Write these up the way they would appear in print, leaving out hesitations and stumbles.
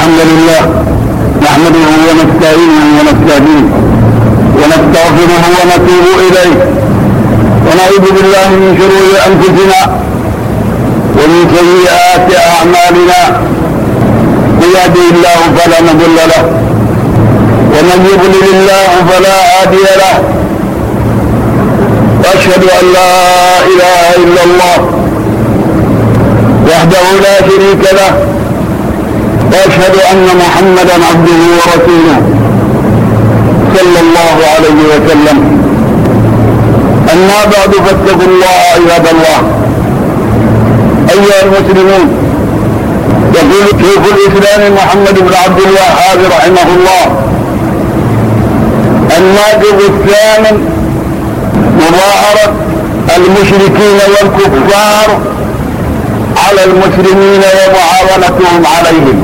الحمد لله نحمده ونستعينه ونستهديه ونستغفره ونتوب إليه ونعوذ بالله من شرور أنفسنا ومن سيئات أعمالنا. من يهده الله فلا مضل له ومن يضلل الله فلا هادي له، وأشهد أن لا إله إلا الله وحده لا شريك له، وأشهد أن محمدا عبده ورسوله صلى الله عليه وسلم. أما بعد فاتقوا الله عباد الله أيها المسلمون. يقول شيخ الإسلام محمد بن عبد الوهاب رحمه الله: الناقض الثامن مظاهرة المشركين والكفار على المسلمين ومعاونتهم عليهم.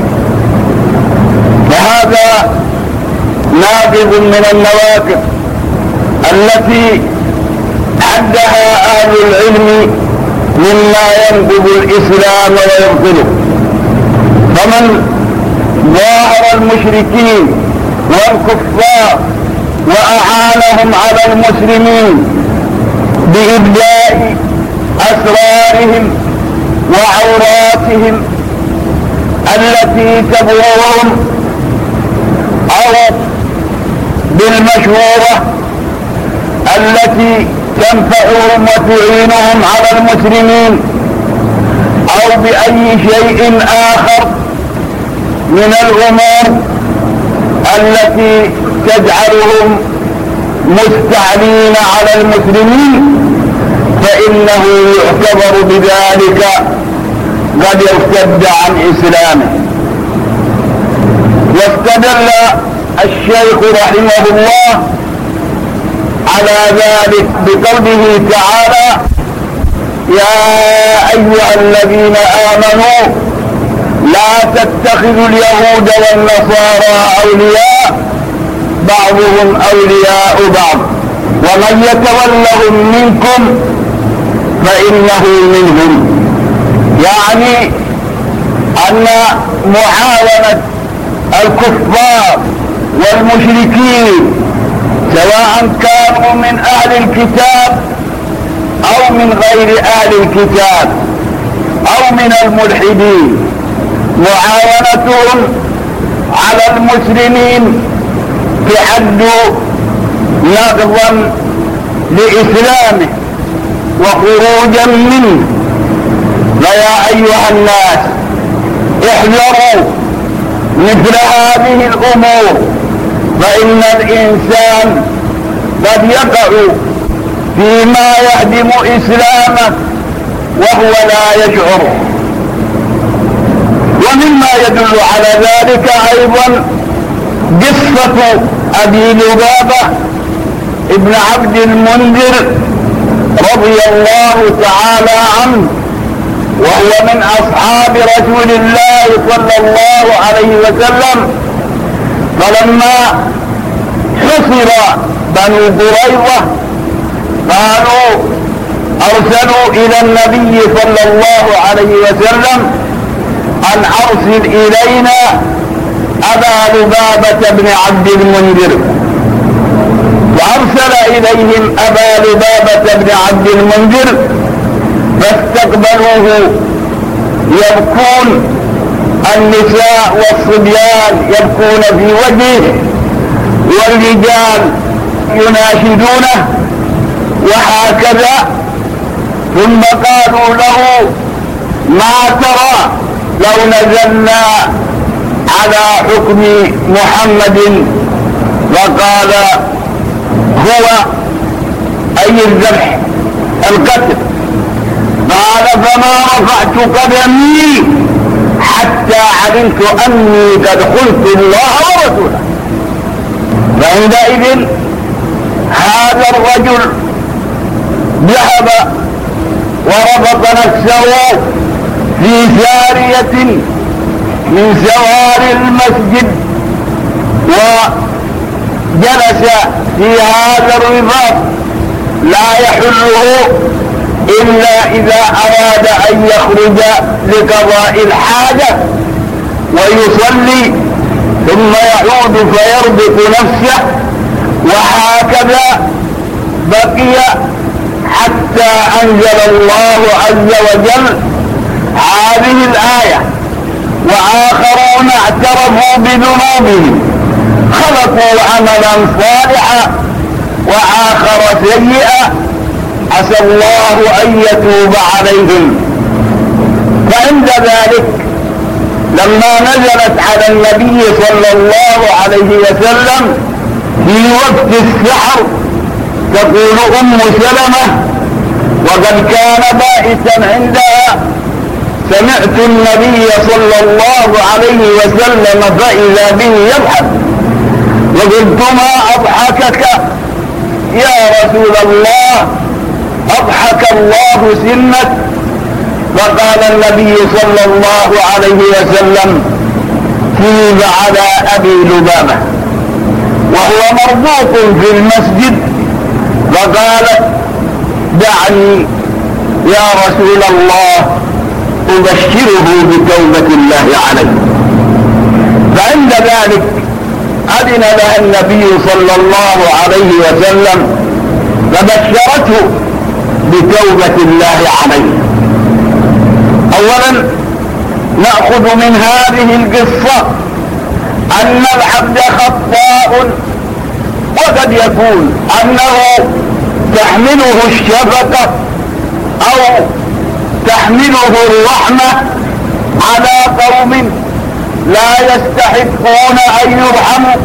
فهذا ناقض من النواقض التي عدها أهل العلم مما ينقض الإسلام ويبطله. فمن ظاهر المشركين والكفار وأعانهم على المسلمين بإبداء أسرارهم وعوراتهم التي تبلغهم أو بالمشورة التي تنفعهم وتعينهم على المسلمين أو بأي شيء آخر من الأمور التي تجعلهم مستعلين على المسلمين، فإنه يعتبر بذلك قد ارتد عن إسلامه. واستدل الشيخ رحمه الله على ذلك بقوله تعالى: يا أيها الذين آمنوا لا تتخذوا اليهود والنصارى أولياء بعضهم أولياء بعض ومن يتولهم منكم فإنه منهم. يعني أن معاونة الكفار والمشركين سواء كانوا من أهل الكتاب أو من غير أهل الكتاب أو من الملحدين، معاونتهم على المسلمين تعد نقضا لإسلامه وخروجا منه. فيا أيها الناس احذروا مثل هذه الأمور، فإن الإنسان قد يقع فيما يهدم إسلامه وهو لا يشعر. ومما يدل على ذلك أيضا قصة أبي لبابة ابن عبد المنذر رضي الله تعالى عنه، وهو من أصحاب رسول الله صلى الله عليه وسلم. فلما حصر بنو قريظة قالوا أرسلوا إلى النبي صلى الله عليه وسلم أن أرسل إلينا أبا لبابة بن عبد المنذر، وأرسل إليهم أبا لبابة بن عبد المنذر فاستقبلوه يبكون، النساء والصبيان يبكون في وجهه والرجال يناشدونه وهكذا. ثم قالوا له: ما ترى لو نزلنا على حكم محمد؟ فقال: هو أي الذبح القتل. قال: فما رفعت قدمي حتى علمت أني قد خلت الله ورسوله. فعندئذ هذا الرجل ذهب وربط نفسه في سارية من سواري المسجد وجلس في هذا الرباط لا يحله إلا إذا أراد أن يخرج لقضاء الحاجة، ويصلي ثم يعود فيربط نفسه، وهكذا بقي حتى أنزل الله عز وجل هذه الآية: وآخرون اعترفوا بذنوبهم خلقوا عملا صالحا وآخر سيئا عسى الله أن يتوب عليهم. فعند ذلك لما نزلت على النبي صلى الله عليه وسلم في وقت السحر، تقول أم سلمة وقد كان بائسا عندها: سمعت النبي صلى الله عليه وسلم فإذا به يضحك، وقلت: ما أضحكك يا رسول الله؟ أضحك الله سنك. فقال النبي صلى الله عليه وسلم: تيب على أبي لبابة، وهو مربوط في المسجد. فقالت: دعني يا رسول الله أبشره بتوبة الله عليه. فعند ذلك أذن لها النبي صلى الله عليه وسلم فبشرته بتوبة الله عليه. أولا نأخذ من هذه القصة أن العبد خطاء، وقد يكون أنه تحمله الشفقة أو تحمله الرحمة على قوم لا يستحقون أن يرحموا،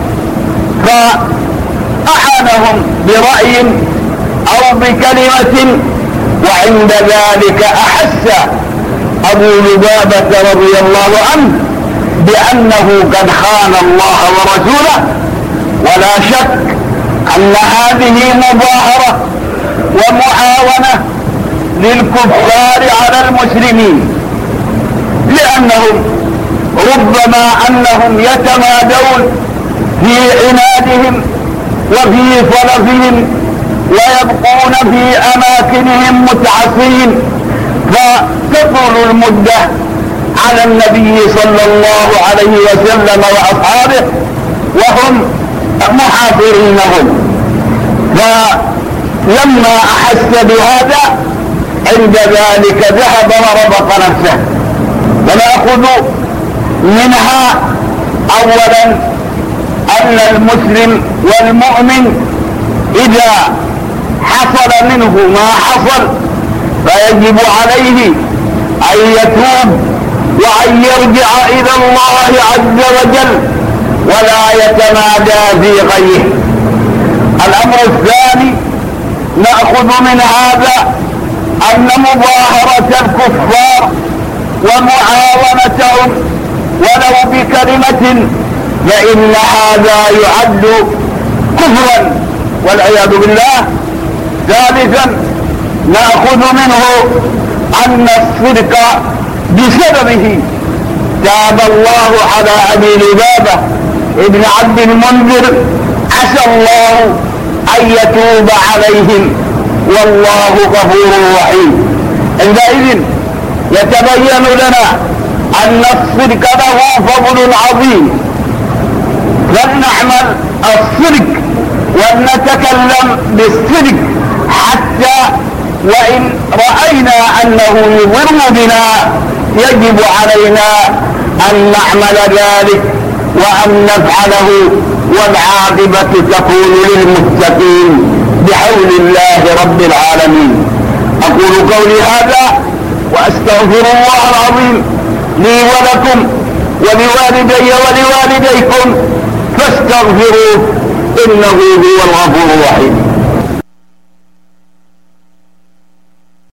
فأعانهم برأي أو بكلمة، وعند ذلك أحس أبو لبابة رضي الله عنه بأنه قد خان الله ورسوله. ولا شك أن هذه مظاهرة ومعاونة للكفار على المسلمين، لأنهم ربما أنهم يتمادون في عنادهم وفي صلفهم ويبقون في أماكنهم متعصين، فتطول المدة على النبي صلى الله عليه وسلم وأصحابه وهم محاصرينهم. فلما أحس بهذا عند ذلك ذهب وربط نفسه. ونأخذ منها أولا أن المسلم والمؤمن إذا حصل منه ما حصل فيجب عليه أن يتوب وأن يرجع إلى الله عز وجل ولا يتمادى في غيه. الأمر الثاني نأخذ من هذا أن مظاهرة الكفار ومعاونتهم ولو بكلمة فإن هذا يعد كفرا والعياذ بالله. ثالثا نأخذ منه أن الصدق بسببه تاب الله على أبي لبابة ابن عبد المنذر، عسى الله أن يتوب عليهم والله غفور رحيم. عندئذ يتبين لنا أن الصدق له فضل عظيم، فلنعمل الصدق ولنتكلم بالصدق حتى وإن رأينا أنه يضر بنا يجب علينا أن نعمل ذلك وأن نفعله، والعاقبة تكون للمتقين بحول الله رب العالمين. أقول قولي هذا وأستغفر الله العظيم لي ولكم ولوالدي ولوالديكم فاستغفروه إنه هو الغفور الرحيم.